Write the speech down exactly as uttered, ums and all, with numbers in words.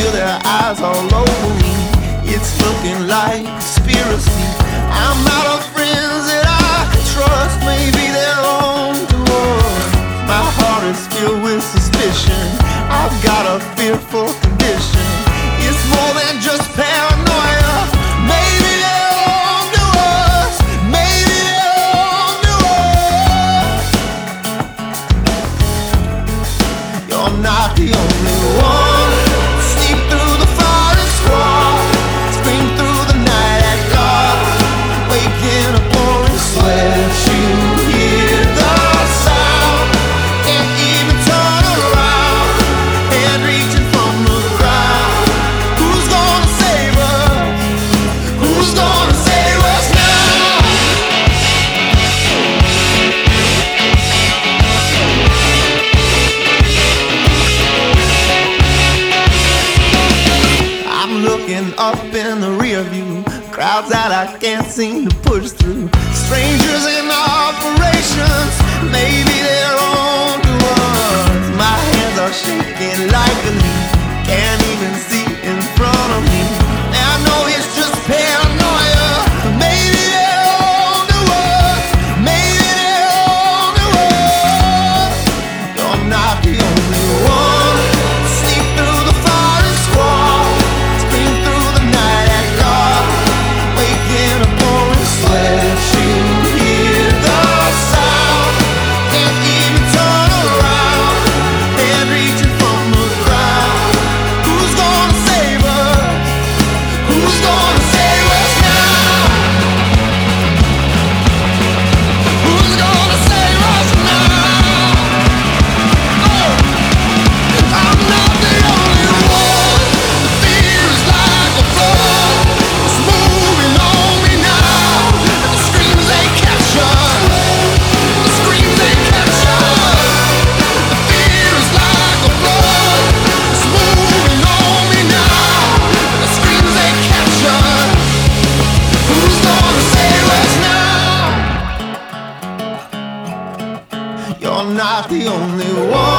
feel their eyes all over me. It's looking like conspiracy. I'm out of friends that I can trust. Maybe they're on to us. My heart is filled with suspicion. I've got a fearful condition. It's more than just paranoia. Maybe they're on to us. Maybe they're on to us. You're not the only one. Sneak through the forest wall. Scream through the night at dark. Wake in a pouring sweat. You hear the sound. Can't even turn around. Hand reaching from the ground. Who's gonna save us? Who's gonna save us now? I'm looking up in the rear view. Crowds that I can't seem to push through. Strangers in operations. Maybe they're on to us. My hands are shaking like a leaf. Can't even see in front of me. And I know it's just paranoia. Maybe they're on to us. Maybe they're on to us. You're not the only one. Sneak through the forest wall. Scream through the night at dark. Wake in a pouring sweat. You hear the sound. Can't even turn around. Hand reaching from the ground. Who's gonna save us? Who's gonna save us now? Who's gonna save us now? Oh, I'm not the only one. Fear is like a flood. It's moving on me now. The screams they capture. The screams they capture. The fear is like a flood. It's moving on me now. The screams they capture. Who's gonna save us now? You're not the only one.